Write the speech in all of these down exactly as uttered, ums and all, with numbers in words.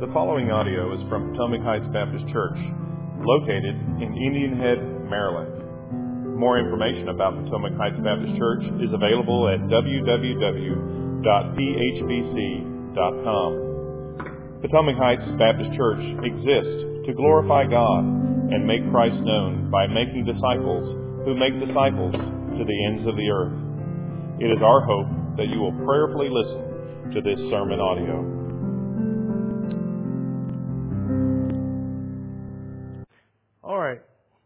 The following audio is from Potomac Heights Baptist Church, located in Indian Head, Maryland. More information about Potomac Heights Baptist Church is available at w w w dot p h b c dot com. Potomac Heights Baptist Church exists to glorify God and make Christ known by making disciples who make disciples to the ends of the earth. It is our hope that you will prayerfully listen to this sermon audio. All right.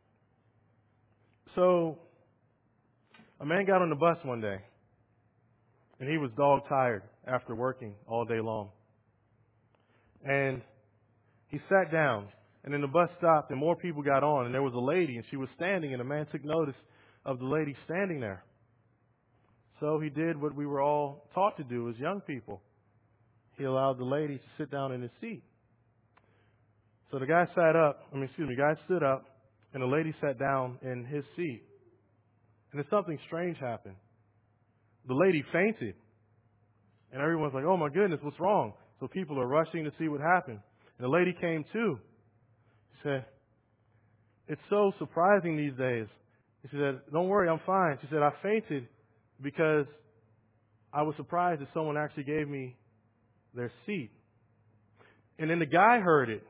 So, a man got on the bus one day, and he was dog tired after working all day long. And he sat down, and then the bus stopped, and more people got on, and there was a lady, and she was standing, and the man took notice of the lady standing there. So he did what we were all taught to do as young people. He allowed the lady to sit down in his seat. So the guy sat up, I mean, excuse me, the guy stood up, and the lady sat down in his seat. And then something strange happened. The lady fainted. And everyone's like, oh my goodness, what's wrong? So people are rushing to see what happened. And the lady came too. She said, it's so surprising these days. She said, don't worry, I'm fine. She said, I fainted because I was surprised that someone actually gave me their seat. And then the guy heard it.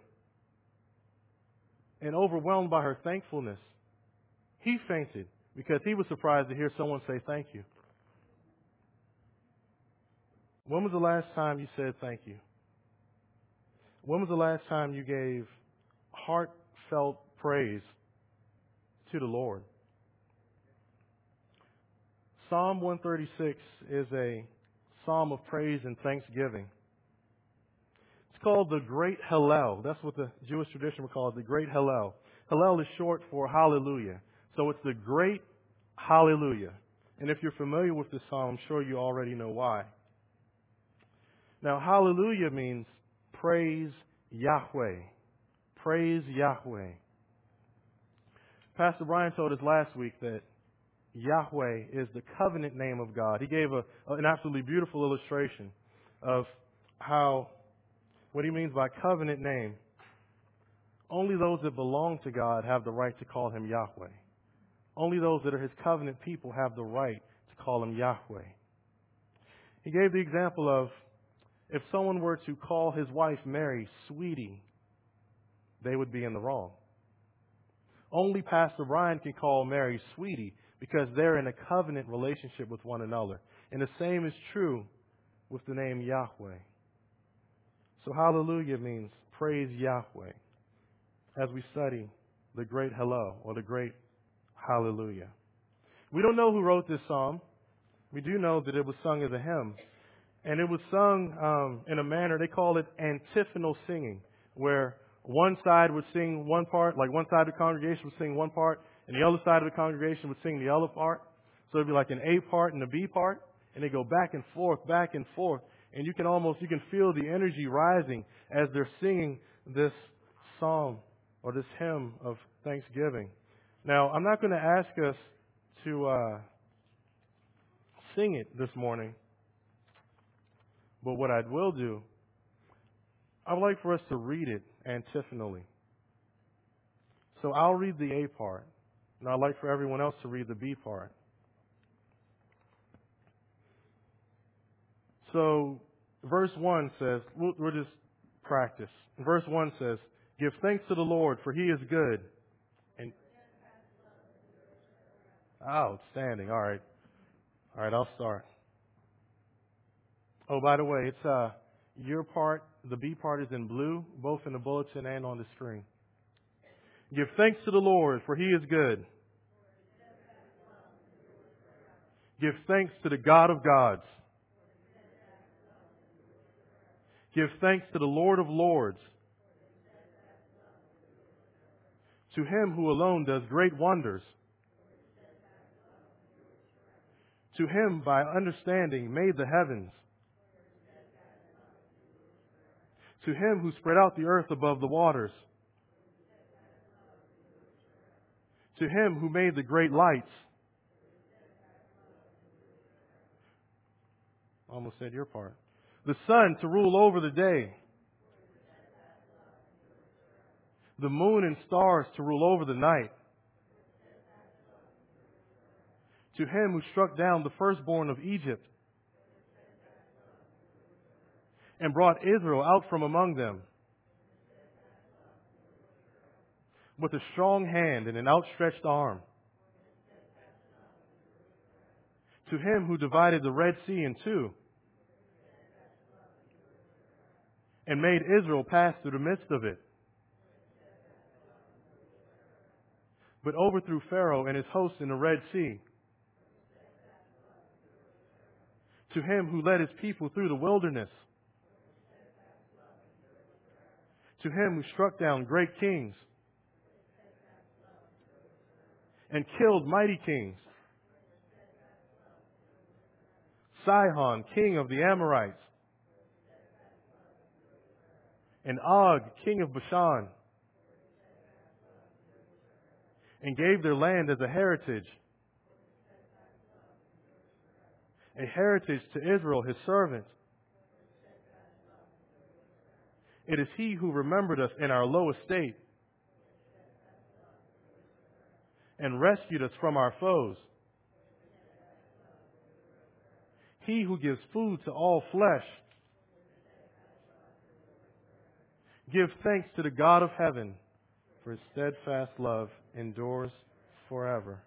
And overwhelmed by her thankfulness, he fainted because he was surprised to hear someone say thank you. When was the last time you said thank you? When was the last time you gave heartfelt praise to the Lord? Psalm one thirty-six is a psalm of praise and thanksgiving. It's called the Great Hallel. That's what the Jewish tradition would call it, the Great Hallel. Hallel is short for hallelujah. So it's the Great Hallelujah. And if you're familiar with this psalm, I'm sure you already know why. Now, hallelujah means praise Yahweh. Praise Yahweh. Pastor Brian told us last week that Yahweh is the covenant name of God. He gave a, an absolutely beautiful illustration of how what he means by covenant name. Only those that belong to God have the right to call him Yahweh. Only those that are his covenant people have the right to call him Yahweh. He gave the example of if someone were to call his wife Mary sweetie, they would be in the wrong. Only Pastor Brian can call Mary sweetie because they're in a covenant relationship with one another. And the same is true with the name Yahweh. So hallelujah means praise Yahweh as we study the Great Hallel or the Great Hallelujah. We don't know who wrote this psalm. We do know that it was sung as a hymn. And it was sung um, in a manner, they call it antiphonal singing, where one side would sing one part, like one side of the congregation would sing one part, and the other side of the congregation would sing the other part. So it'd be like an A part and a B part, and they go back and forth, back and forth. And you can almost, you can feel the energy rising as they're singing this psalm or this hymn of thanksgiving. Now, I'm not going to ask us to uh, sing it this morning, but what I will do, I would like for us to read it antiphonally. So I'll read the A part, and I'd like for everyone else to read the B part. So, verse one says, we'll, we'll just practice. Verse one says, give thanks to the Lord, for he is good. And outstanding. All right. All right, I'll start. Oh, by the way, it's uh, your part, the B part is in blue, both in the bulletin and on the screen. Give thanks to the Lord, for he is good. Give thanks to the God of gods. Give thanks to the Lord of lords. To him who alone does great wonders. To him by understanding made the heavens. To him who spread out the earth above the waters. To him who made the great lights. Almost said your part. The sun to rule over the day. the moon and stars to rule over the night. To him who struck down the firstborn of Egypt and brought Israel out from among them with a strong hand and an outstretched arm. To him who divided the Red Sea in two and made Israel pass through the midst of it, but overthrew Pharaoh and his host in the Red Sea. To him who led his people through the wilderness. To him who struck down great kings and killed mighty kings. Sihon, king of the Amorites, and Og, king of Bashan, and gave their land as a heritage, a heritage to Israel, his servant. It is he who remembered us in our low estate and rescued us from our foes. He who gives food to all flesh. Give thanks to the God of heaven, for his steadfast love endures forever.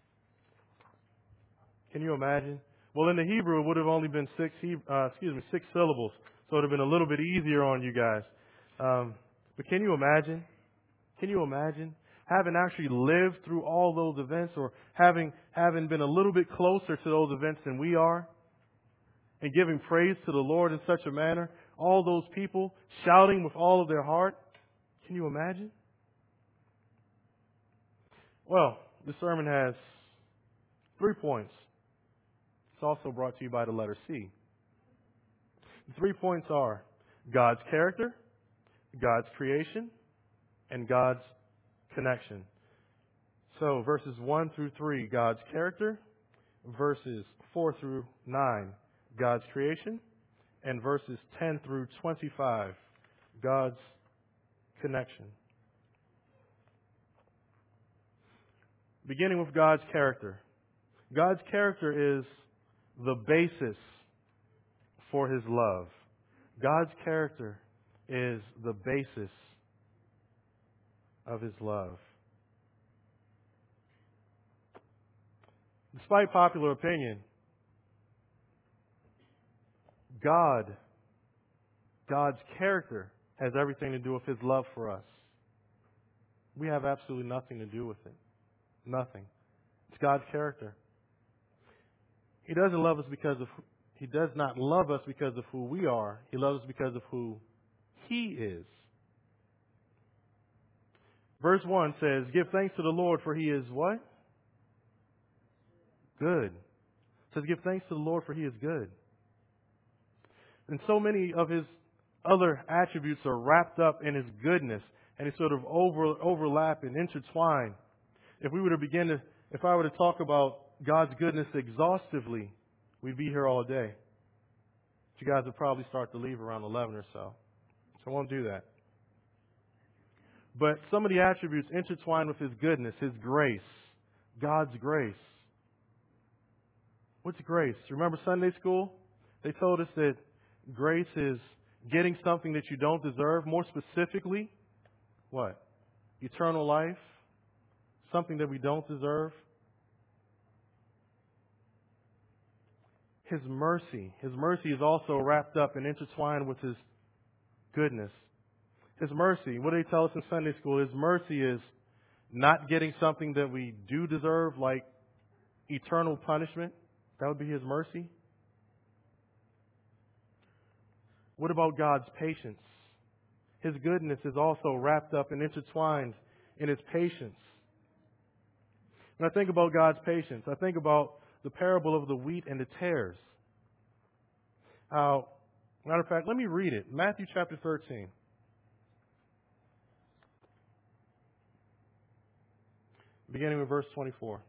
Can you imagine? Well, in the Hebrew, it would have only been six, uh, excuse me, six syllables, so it would have been a little bit easier on you guys. Um, but can you imagine? Can you imagine having actually lived through all those events, or having having been a little bit closer to those events than we are, and giving praise to the Lord in such a manner? All those people shouting with all of their heart. Can you imagine? Well, this sermon has three points. It's also brought to you by the letter C. The three points are God's character, God's creation, and God's connection. So verses one through three, God's character. Verses four through nine, God's creation. And verses ten through twenty-five, God's connection. Beginning with God's character. God's character is the basis for his love. God's character is the basis of his love. Despite popular opinion, God, God's character has everything to do with his love for us. We have absolutely nothing to do with it. Nothing. It's God's character. He doesn't love us because of, he does not love us because of who we are. He loves us because of who he is. Verse one says, give thanks to the Lord, for he is what? Good. It says, give thanks to the Lord, for he is good. And so many of his other attributes are wrapped up in his goodness, and they sort of over, overlap and intertwine. If we were to begin to, if I were to talk about God's goodness exhaustively, we'd be here all day. But you guys would probably start to leave around eleven or so. So I won't do that. But some of the attributes intertwine with his goodness, his grace, God's grace. What's grace? Remember Sunday school? They told us that grace is getting something that you don't deserve. More specifically, what? Eternal life. Something that we don't deserve. His mercy. His mercy is also wrapped up and intertwined with his goodness. His mercy, what do they tell us in Sunday school? His mercy is not getting something that we do deserve, like eternal punishment. That would be his mercy. What about God's patience? His goodness is also wrapped up and intertwined in his patience. When I think about God's patience, I think about the parable of the wheat and the tares. How, matter of fact, let me read it. Matthew chapter thirteen. Beginning with verse twenty-four.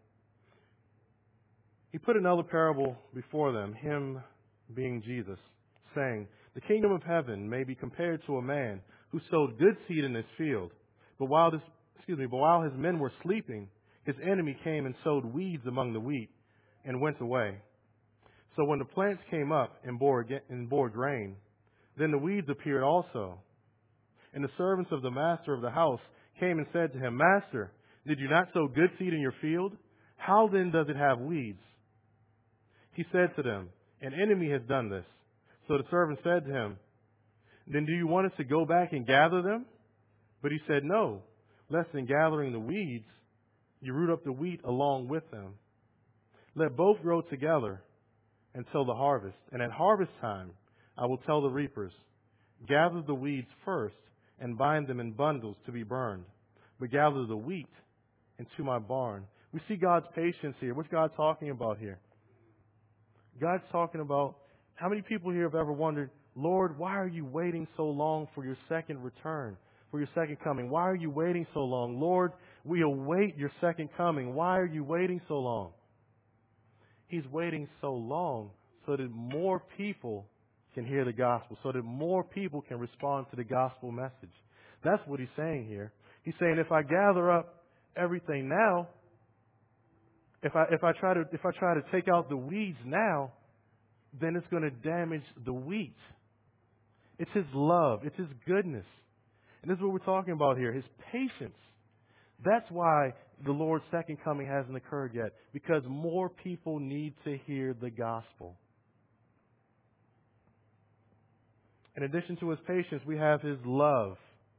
He put another parable before them, him being Jesus, saying, the kingdom of heaven may be compared to a man who sowed good seed in his field. But while this, excuse me, but while his men were sleeping, his enemy came and sowed weeds among the wheat and went away. So when the plants came up and bore, and bore grain, then the weeds appeared also. And the servants of the master of the house came and said to him, Master, did you not sow good seed in your field? How then does it have weeds? He said to them, An enemy has done this. So the servant said to him, Then do you want us to go back and gather them? But he said, No, lest in gathering the weeds, you root up the wheat along with them. Let both grow together until the harvest. And at harvest time, I will tell the reapers, Gather the weeds first and bind them in bundles to be burned, but gather the wheat into my barn. We see God's patience here. What's God talking about here? God's talking about, how many people here have ever wondered, Lord, why are you waiting so long for your second return, for your second coming? Why are you waiting so long? Lord, we await your second coming. Why are you waiting so long? He's waiting so long so that more people can hear the gospel, so that more people can respond to the gospel message. That's what he's saying here. He's saying, if I gather up everything now, if I if I try to if I try to take out the weeds now, then it's going to damage the wheat. It's his love, it's his goodness. And this is what we're talking about here, his patience. That's why the Lord's second coming hasn't occurred yet, because more people need to hear the gospel. In addition to his patience, we have his love.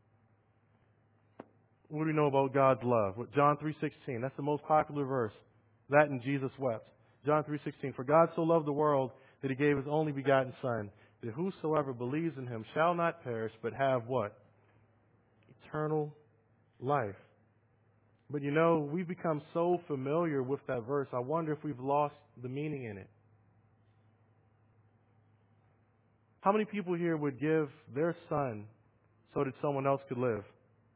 What do we know about God's love? John three sixteen, that's the most popular verse. That and Jesus wept. John three sixteen, For God so loved the world that he gave his only begotten Son, that whosoever believes in him shall not perish, but have what? Eternal life. But you know, we've become so familiar with that verse, I wonder if we've lost the meaning in it. How many people here would give their son so that someone else could live?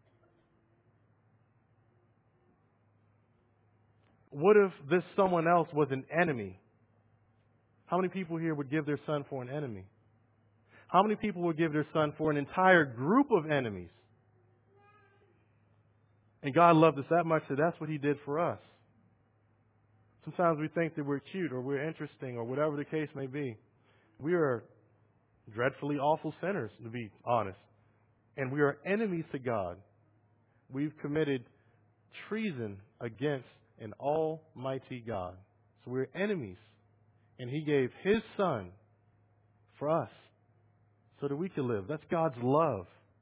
What if this someone else was an enemy? How many people here would give their son for an enemy? How many people would give their son for an entire group of enemies? And God loved us that much that that's what he did for us. Sometimes we think that we're cute or we're interesting or whatever the case may be. We are dreadfully awful sinners, to be honest. And we are enemies to God. We've committed treason against an almighty God. So we're enemies. And he gave his son for us so that we can live. That's God's love.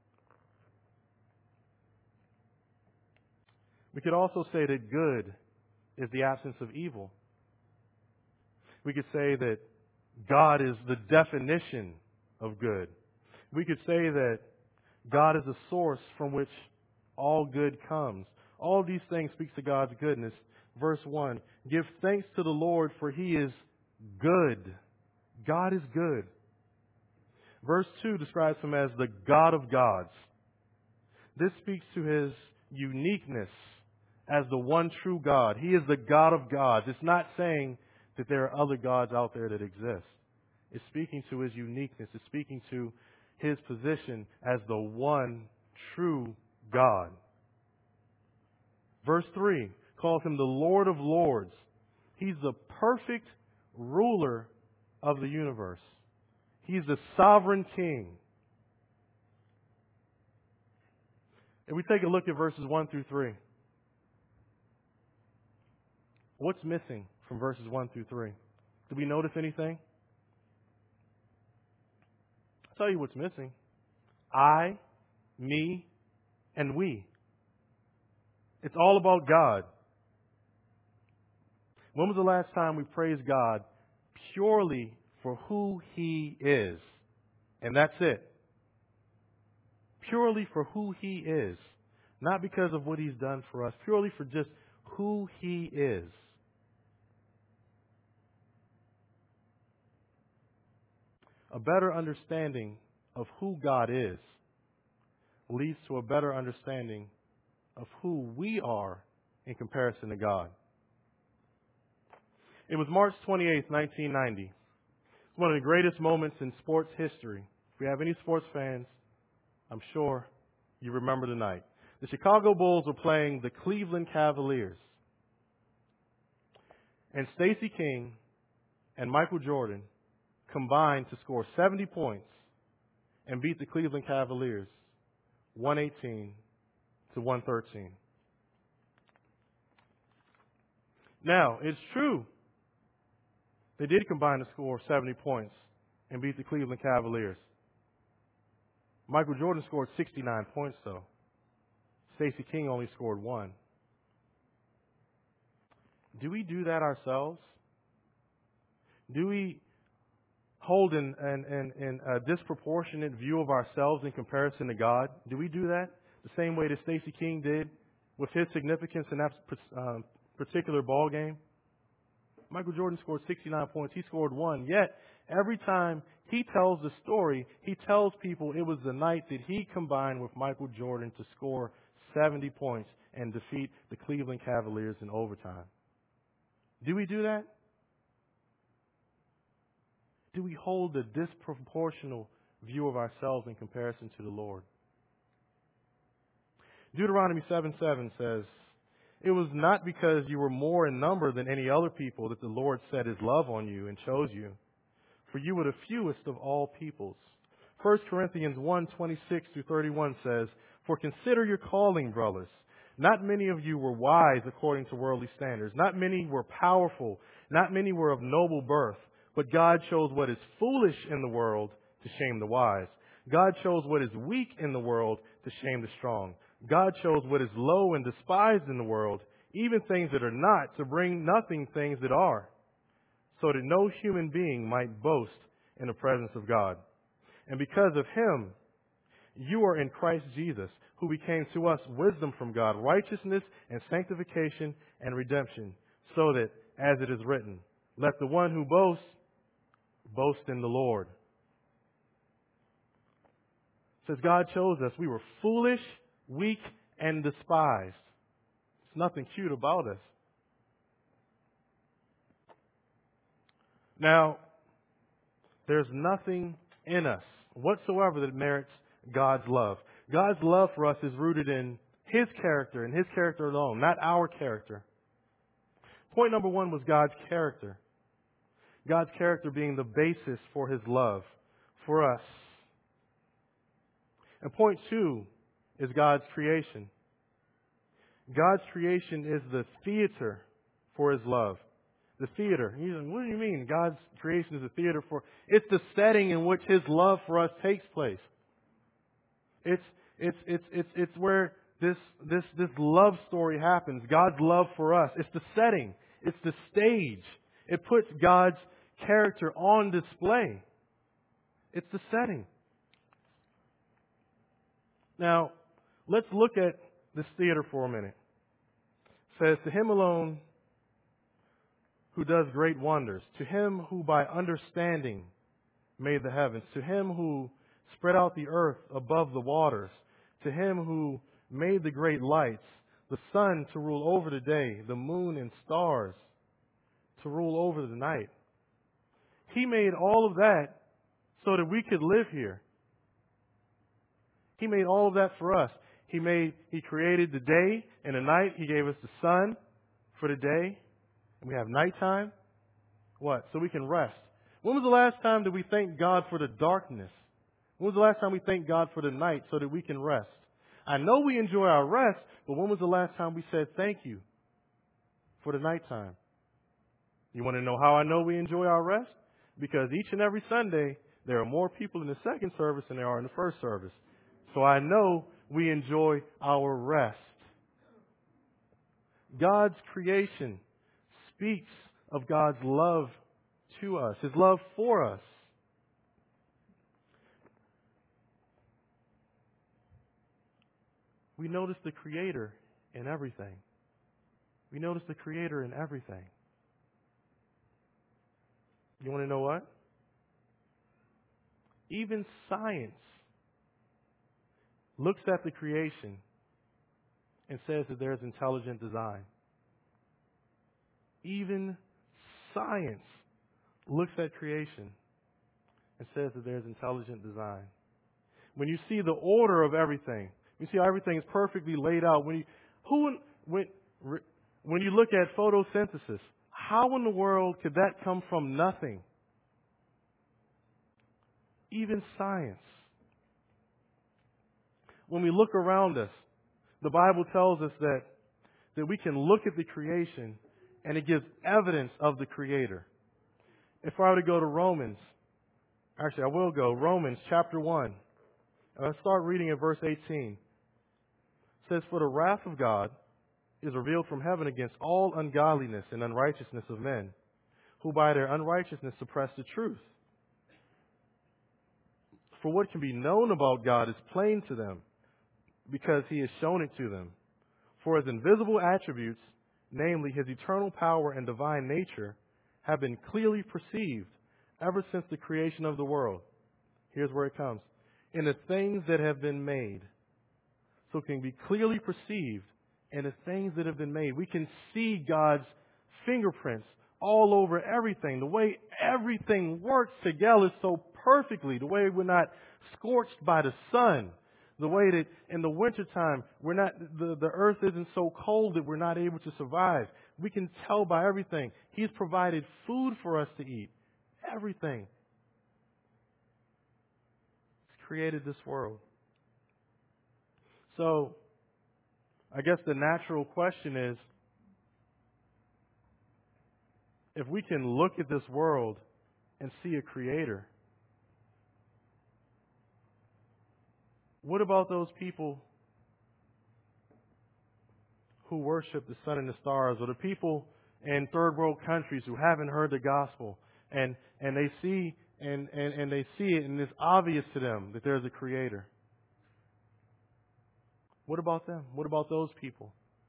We could also say that good is the absence of evil. We could say that God is the definition of good. We could say that God is the source from which all good comes. All these things speaks to God's goodness. Verse one, Give thanks to the Lord, for he is good. God is good. Verse two describes him as the God of gods. This speaks to his uniqueness as the one true God. He is the God of gods. It's not saying that there are other gods out there that exist. It's speaking to his uniqueness. It's speaking to his position as the one true God. Verse three calls him the Lord of Lords. He's the perfect ruler of the universe. He's the sovereign king. If we take a look at verses one through three, what's missing from verses one through three? Did we notice anything? I'll tell you what's missing. I, me, and we. It's all about God. When was the last time we praised God purely for who he is? And that's it. Purely for who he is. Not because of what he's done for us. Purely for just who he is. A better understanding of who God is leads to a better understanding of who we are in comparison to God. It was March twenty-eighth, nineteen ninety. It's one of the greatest moments in sports history. If we have any sports fans, I'm sure you remember the night. The Chicago Bulls were playing the Cleveland Cavaliers. And Stacey King and Michael Jordan combined to score seventy points and beat the Cleveland Cavaliers one eighteen to one thirteen. Now, it's true. They did combine to score seventy points and beat the Cleveland Cavaliers. Michael Jordan scored sixty-nine points, though. Stacey King only scored one. Do we do that ourselves? Do we hold an, an, an, an, a disproportionate view of ourselves in comparison to God? Do we do that the same way that Stacey King did with his significance in that um, particular ball game? Michael Jordan scored sixty-nine points. He scored one. Yet, every time he tells the story, he tells people it was the night that he combined with Michael Jordan to score seventy points and defeat the Cleveland Cavaliers in overtime. Do we do that? Do we hold a disproportional view of ourselves in comparison to the Lord? Deuteronomy seven seven says, "It was not because you were more in number than any other people that the Lord set his love on you and chose you, for you were the fewest of all peoples." First Corinthians one twenty-six through thirty-one says, "For consider your calling, brothers. Not many of you were wise according to worldly standards. Not many were powerful. Not many were of noble birth. But God chose what is foolish in the world to shame the wise. God chose what is weak in the world to shame the strong. God chose what is low and despised in the world, even things that are not, to bring nothing things that are, so that no human being might boast in the presence of God. And because of him, you are in Christ Jesus, who became to us wisdom from God, righteousness and sanctification and redemption, so that, as it is written, let the one who boasts, boast in the Lord." It says God chose us. We were foolish, weak, and despised. There's nothing cute about us. Now, there's nothing in us whatsoever that merits God's love. God's love for us is rooted in his character and his character alone, not our character. Point number one was God's character. God's character being the basis for his love for us. And point two is God's creation. God's creation is the theater for his love. The theater. You're like, what do you mean God's creation is a theater for? It's the setting in which his love for us takes place. It's it's it's it's it's where this this this love story happens. God's love for us. It's the setting. It's the stage. It puts God's character on display. It's the setting. Now, let's look at this theater for a minute. It says, "To him alone who does great wonders, to him who by understanding made the heavens, to him who spread out the earth above the waters, to him who made the great lights, the sun to rule over the day, the moon and stars to rule over the night." He made all of that so that we could live here. He made all of that for us. He made, He created the day and the night. He gave us the sun for the day. And we have nighttime. What? So we can rest. When was the last time that we thanked God for the darkness? When was the last time we thanked God for the night so that we can rest? I know we enjoy our rest, but when was the last time we said thank you for the nighttime? You want to know how I know we enjoy our rest? Because each and every Sunday, there are more people in the second service than there are in the first service. So I know we enjoy our rest. God's creation speaks of God's love to us, his love for us. We notice the Creator in everything. We notice the Creator in everything. You want to know what? Even science looks at the creation and says that there's intelligent design. Even science looks at creation and says that there's intelligent design. When you see the order of everything, You see how everything is perfectly laid out. When you, who, when, when you look at photosynthesis, how in the world could that come from nothing? Even science. When we look around us, the Bible tells us that, that we can look at the creation and it gives evidence of the Creator. If I were to go to Romans, actually I will go, Romans chapter one. Let's start reading at verse eighteen. It says, "For the wrath of God is revealed from heaven against all ungodliness and unrighteousness of men, who by their unrighteousness suppress the truth. For what can be known about God is plain to them, because He has shown it to them. For His invisible attributes, namely His eternal power and divine nature, have been clearly perceived ever since the creation of the world." Here's where it comes. "In the things that have been made." So it can be clearly perceived in the things that have been made. We can see God's fingerprints all over everything. The way everything works together so perfectly. The way we're not scorched by the sun. The way that in the wintertime, we're not, the, the earth isn't so cold that we're not able to survive. We can tell by everything. He's provided food for us to eat. Everything. He's created this world. So, I guess the natural question is, if we can look at this world and see a Creator, what about those people who worship the sun and the stars, or the people in third world countries who haven't heard the gospel and, and they see and, and, and they see it and it's obvious to them that there's a Creator? What about them? What about those people?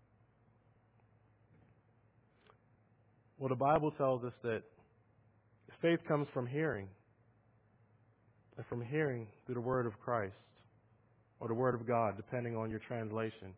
Well, the Bible tells us that faith comes from hearing, and from hearing through the Word of Christ, or the Word of God, depending on your translation.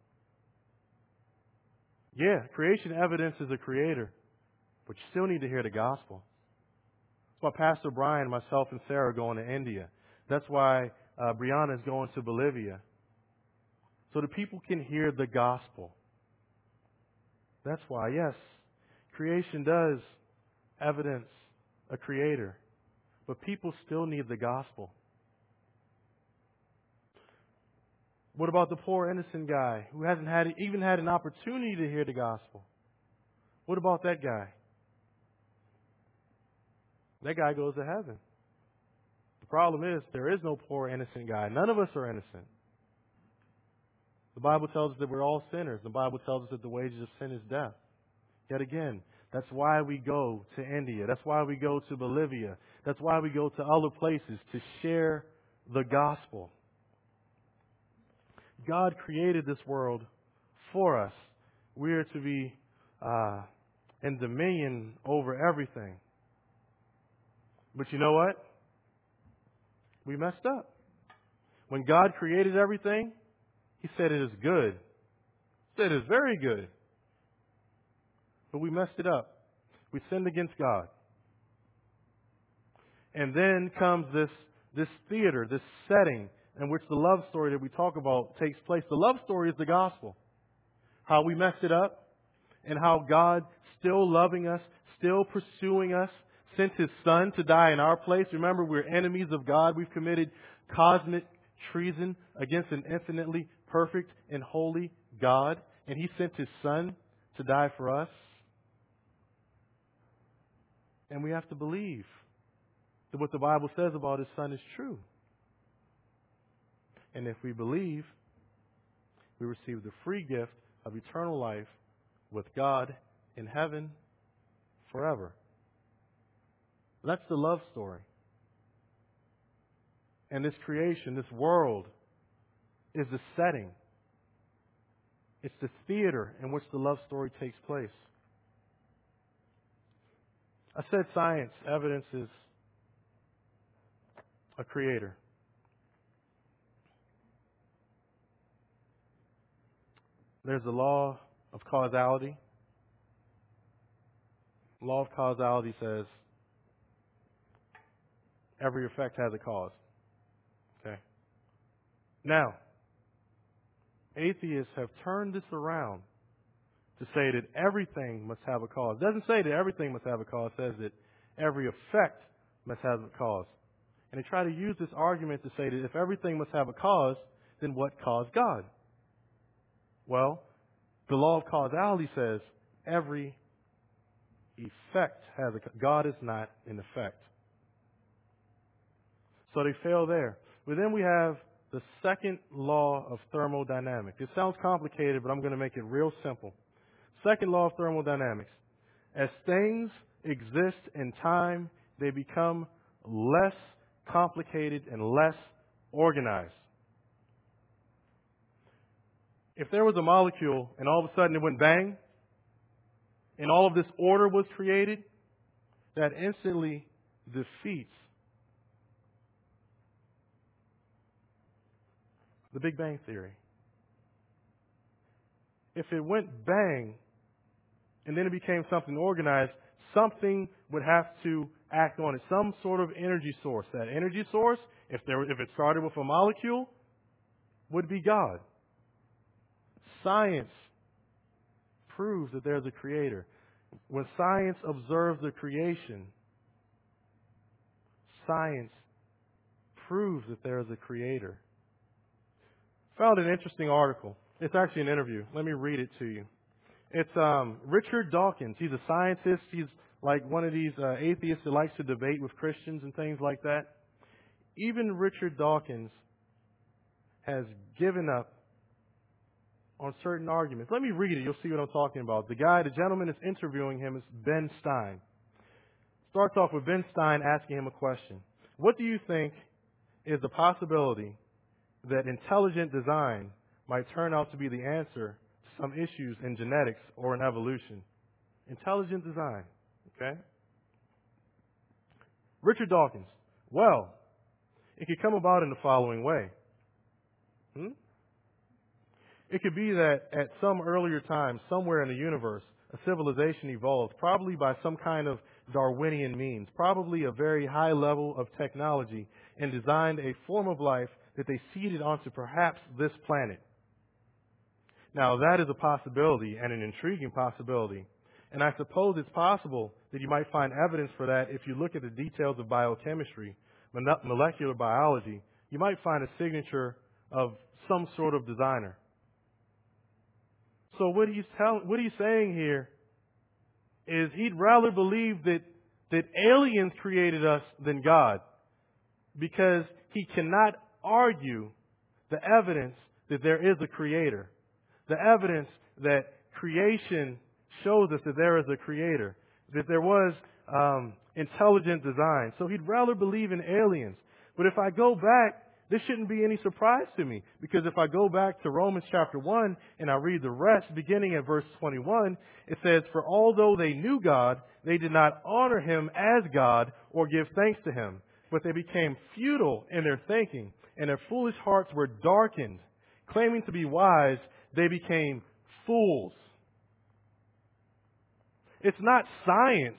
Yeah, creation evidence is a Creator, but you still need to hear the gospel. That's why Pastor Brian, myself, and Sarah are going to India. That's why uh, Brianna is going to Bolivia. So the people can hear the gospel. That's why, yes, creation does evidence a Creator, but people still need the gospel. What about the poor innocent guy who hasn't had even had an opportunity to hear the gospel? What about that guy? That guy goes to heaven. The problem is there is no poor innocent guy. None of us are innocent. The Bible tells us that we're all sinners. The Bible tells us that the wages of sin is death. Yet again, that's why we go to India. That's why we go to Bolivia. That's why we go to other places, to share the gospel. God created this world for us. We are to be uh, in dominion over everything. But you know what? We messed up. When God created everything, He said it is good. He said it is very good. But we messed it up. We sinned against God. And then comes this, this theater, this setting in which the love story that we talk about takes place. The love story is the gospel. How we messed it up and how God, still loving us, still pursuing us, sent His Son to die in our place. Remember, we're enemies of God. We've committed cosmic treason against an infinitely perfect and holy God. And He sent His Son to die for us. And we have to believe that what the Bible says about His Son is true. And if we believe, we receive the free gift of eternal life with God in heaven forever. That's the love story. And this creation, this world, is the setting. It's the theater in which the love story takes place. I said science evidences a Creator. There's the law of causality. The law of causality says every effect has a cause. Okay. Now, atheists have turned this around to say that everything must have a cause. It doesn't say that everything must have a cause. It says that every effect must have a cause. And they try to use this argument to say that if everything must have a cause, then what caused God? Well, the law of causality says every effect has a God is not an effect. So they fail there. But then we have the second law of thermodynamics. It sounds complicated, but I'm going to make it real simple. Second law of thermodynamics. As things exist in time, they become less complicated and less organized. If there was a molecule and all of a sudden it went bang, and all of this order was created, that instantly defeats the Big Bang Theory. If it went bang and then it became something organized, something would have to act on it, some sort of energy source. That energy source, if there, if it started with a molecule, would be God. Science proves that there's a creator. When science observes the creation, science proves that there is a creator. Found an interesting article. It's actually an interview. Let me read it to you. It's um, Richard Dawkins. He's a scientist. He's like one of these uh, atheists that likes to debate with Christians and things like that. Even Richard Dawkins has given up on certain arguments. Let me read it. You'll see what I'm talking about. The guy, the gentleman that's interviewing him is Ben Stein. Starts off with Ben Stein asking him a question. What do you think is the possibility that intelligent design might turn out to be the answer to some issues in genetics or in evolution? Intelligent design. Okay? Richard Dawkins. Well, it could come about in the following way. Hmm? It could be that at some earlier time, somewhere in the universe, a civilization evolved, probably by some kind of Darwinian means, probably a very high level of technology, and designed a form of life that they seeded onto perhaps this planet. Now, that is a possibility and an intriguing possibility. And I suppose it's possible that you might find evidence for that if you look at the details of biochemistry, molecular biology. You might find a signature of some sort of designer. So what he's telling, what he's saying here is he'd rather believe that, that aliens created us than God, because he cannot argue the evidence that there is a creator. The evidence that creation shows us that there is a creator, that there was um, intelligent design. So he'd rather believe in aliens. But if I go back, this shouldn't be any surprise to me, because if I go back to Romans chapter one and I read the rest, beginning at verse twenty-one, it says, "For although they knew God, they did not honor him as God or give thanks to him, but they became futile in their thinking, and their foolish hearts were darkened. Claiming to be wise, they became fools." It's not science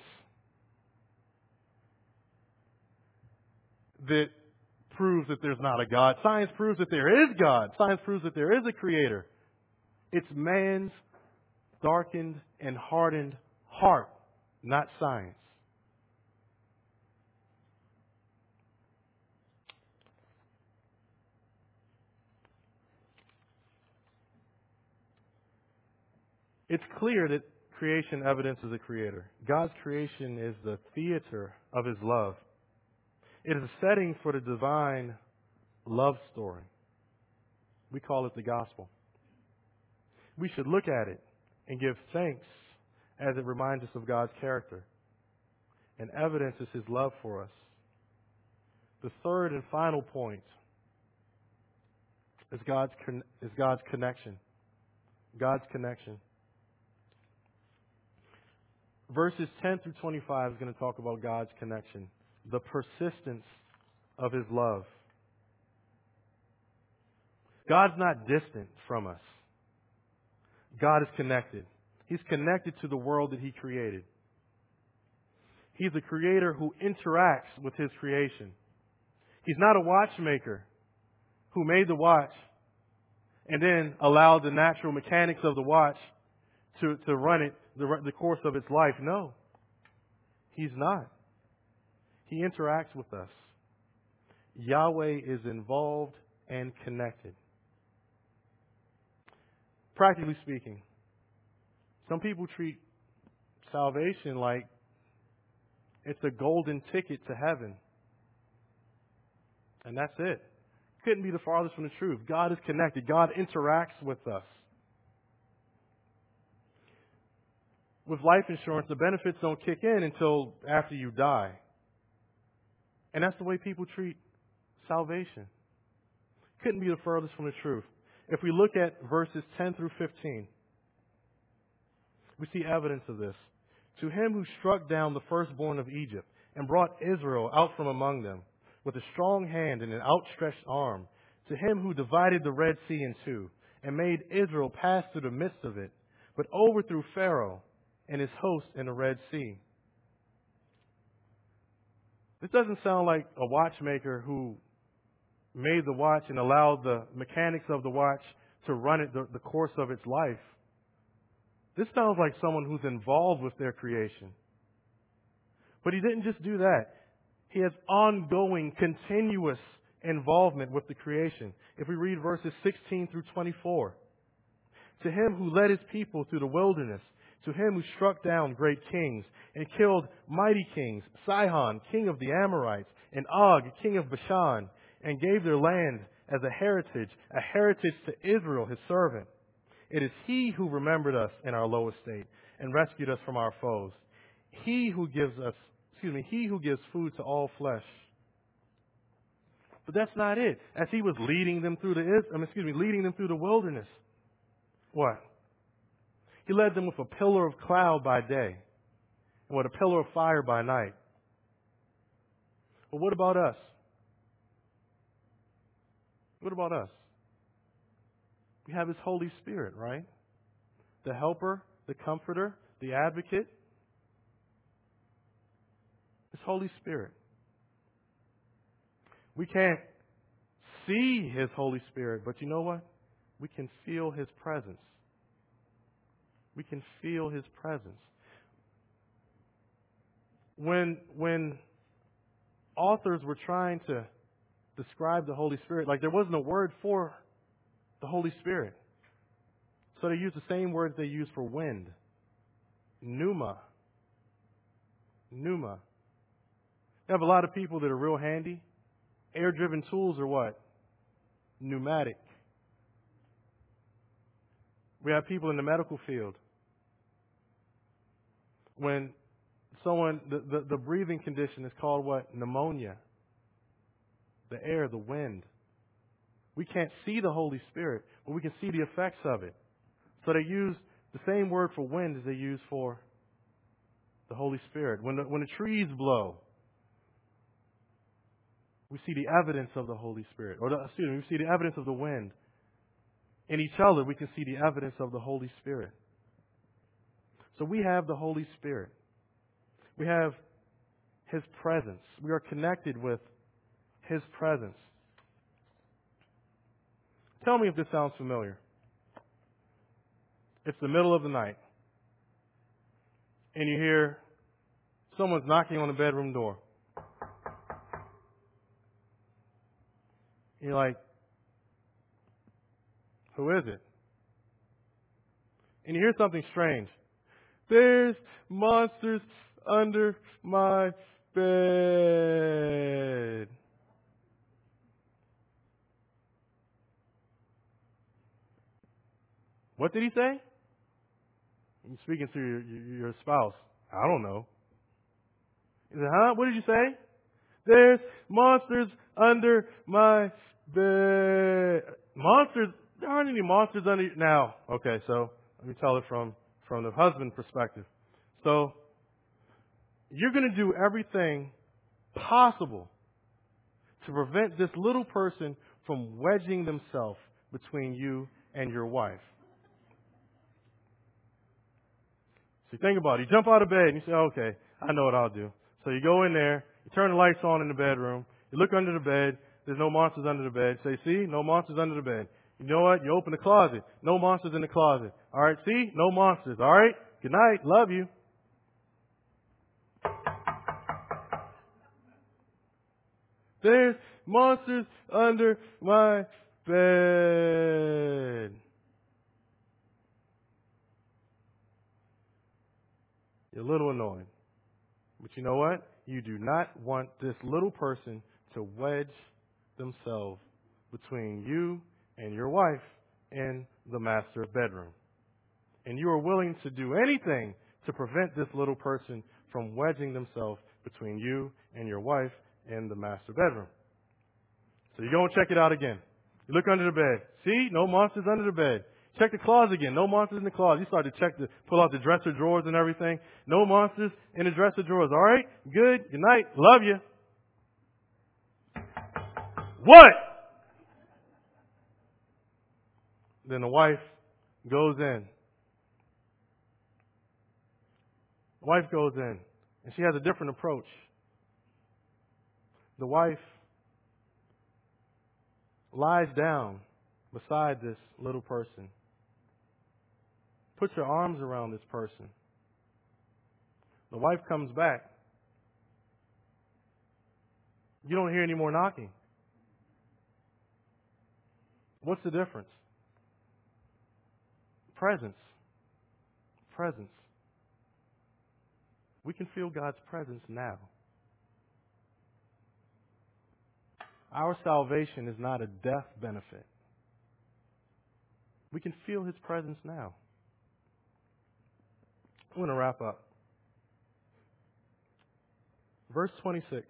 that proves that there's not a God. Science proves that there is God. Science proves that there is a creator. It's man's darkened and hardened heart, not science. It's clear that creation evidences a creator. God's creation is the theater of his love. It is a setting for the divine love story. We call it the gospel. We should look at it and give thanks as it reminds us of God's character and evidences his love for us. The third and final point is God's, con- is God's connection. God's connection. Verses ten through twenty-five is going to talk about God's connection, the persistence of his love. God's not distant from us. God is connected. He's connected to the world that he created. He's a creator who interacts with his creation. He's not a watchmaker who made the watch and then allow the natural mechanics of the watch to, to run it the, the course of its life. No, He's not. He interacts with us. Yahweh is involved and connected. Practically speaking, some people treat salvation like it's a golden ticket to heaven. And that's it. Couldn't be the farthest from the truth. God is connected. God interacts with us. With life insurance, the benefits don't kick in until after you die. And that's the way people treat salvation. Couldn't be the furthest from the truth. If we look at verses ten through fifteen, we see evidence of this. To him who struck down the firstborn of Egypt and brought Israel out from among them with a strong hand and an outstretched arm, to him who divided the Red Sea in two and made Israel pass through the midst of it, but overthrew Pharaoh and his host in the Red Sea. This doesn't sound like a watchmaker who made the watch and allowed the mechanics of the watch to run it the, the course of its life. This sounds like someone who's involved with their creation. But he didn't just do that. He has ongoing, continuous involvement with the creation. If we read verses sixteen through twenty-four, to him who led his people through the wilderness, to him who struck down great kings and killed mighty kings, Sihon, king of the Amorites, and Og, king of Bashan, and gave their land as a heritage, a heritage to Israel, his servant. It is he who remembered us in our low estate and rescued us from our foes. He who gives us, excuse me, he who gives food to all flesh. But that's not it. As he was leading them through the, um, excuse me, leading them through the wilderness, what? He led them with a pillar of cloud by day and with a pillar of fire by night. But what about us? What about us? We have His Holy Spirit, right? The helper, the comforter, the advocate. His Holy Spirit. We can't see His Holy Spirit, but you know what? We can feel His presence. We can feel His presence. When, when authors were trying to describe the Holy Spirit, like there wasn't a word for the Holy Spirit. So they used the same words they use for wind. Pneuma. Pneuma. You have a lot of people that are real handy. Air-driven tools are what? Pneumatic. We have people in the medical field. When someone, the, the, the breathing condition is called what? Pneumonia. The air, the wind. We can't see the Holy Spirit, but we can see the effects of it. So they use the same word for wind as they use for the Holy Spirit. When the, when the trees blow, we see the evidence of the Holy Spirit. Or the, excuse me, we see the evidence of the wind. In each other, we can see the evidence of the Holy Spirit. So we have the Holy Spirit. We have His presence. We are connected with His presence. Tell me if this sounds familiar. It's the middle of the night, and you hear someone's knocking on the bedroom door. You're like, who is it? And you hear something strange. There's monsters under my bed. What did he say? He's speaking to your, your, your spouse. I don't know. He said, huh? What did you say? There's monsters under my bed. Monsters? There aren't any monsters under you. Now, okay, so let me tell it from, from the husband perspective. So, you're going to do everything possible to prevent this little person from wedging themselves between you and your wife. So you think about it. You jump out of bed and you say, okay, I know what I'll do. So you go in there, you turn the lights on in the bedroom, you look under the bed, there's no monsters under the bed. Say, see, no monsters under the bed. You know what? You open the closet. No monsters in the closet. All right, see? No monsters. All right? Good night. Love you. There's monsters under my bed. You're a little annoying. But you know what? You do not want this little person to wedge themselves between you and your wife in the master bedroom. And you are willing to do anything to prevent this little person from wedging themselves between you and your wife in the master bedroom. So you go and check it out again. You look under the bed. See? No monsters under the bed. Check the closet again. No monsters in the closet. You start to check the, pull out the dresser drawers and everything. No monsters in the dresser drawers. All right? Good. Good night. Love you. What? Then the wife goes in. The wife goes in, and she has a different approach. The wife lies down beside this little person. Puts her arms around this person. The wife comes back. You don't hear any more knocking. What's the difference? Presence. Presence. We can feel God's presence now. Our salvation is not a death benefit. We can feel His presence now. I'm going to wrap up. Verse twenty-six.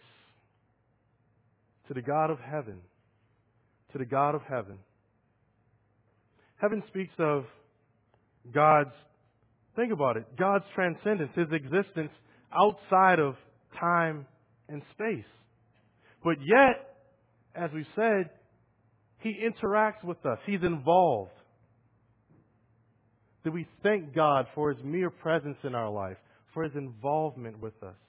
To the God of heaven. To the God of heaven. Heaven speaks of God's, think about it, God's transcendence, His existence outside of time and space. But yet, as we said, He interacts with us. He's involved. That we thank God for His mere presence in our life, for His involvement with us.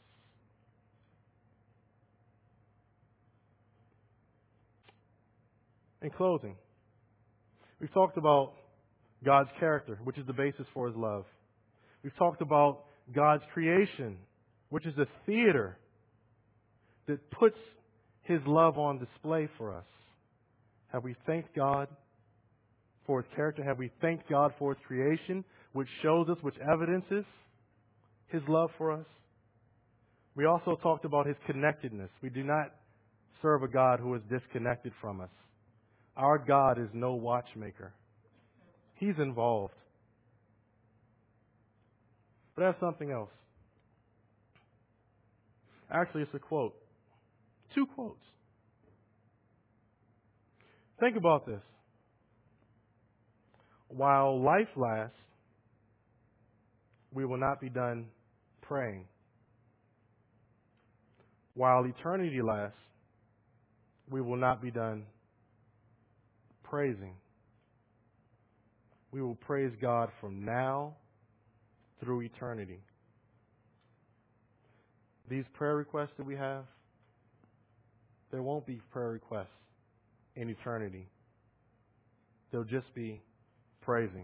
In closing, we've talked about God's character, which is the basis for His love. We've talked about God's creation, which is a theater that puts His love on display for us. Have we thanked God for His character? Have we thanked God for His creation, which shows us, which evidences His love for us? We also talked about His connectedness. We do not serve a God who is disconnected from us. Our God is no watchmaker. He's involved. But I have something else. Actually, it's a quote. Two quotes. Think about this. While life lasts, we will not be done praying. While eternity lasts, we will not be done praising. We will praise God from now through eternity. These prayer requests that we have, there won't be prayer requests in eternity. They'll just be praising.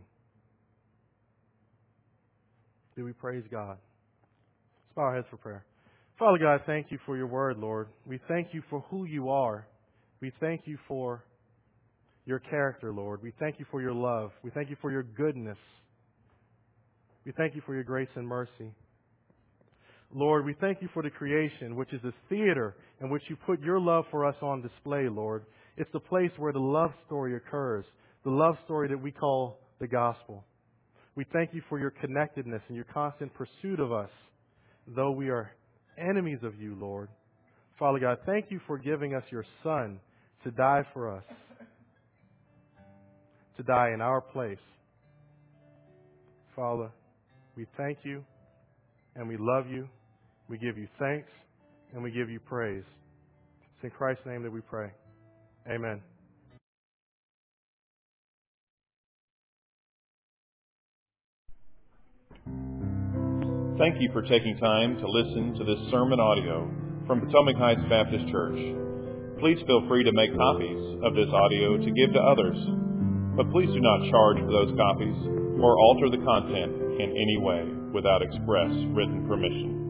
Do we praise God? Let's bow our heads for prayer. Father God, thank You for Your word, Lord. We thank You for who You are. We thank You for Your character, Lord. We thank You for Your love. We thank You for Your goodness. We thank You for Your grace and mercy. Lord, we thank You for the creation, which is a theater in which You put Your love for us on display, Lord. It's the place where the love story occurs, the love story that we call the gospel. We thank You for Your connectedness and Your constant pursuit of us, though we are enemies of You, Lord. Father God, thank You for giving us Your Son to die for us, to die in our place. Father, we thank You and we love You. We give You thanks and we give You praise. It's in Christ's name that we pray. Amen. Thank you for taking time to listen to this sermon audio from Potomac Heights Baptist Church. Please feel free to make copies of this audio to give to others. but please do not charge for those copies or alter the content in any way without express written permission.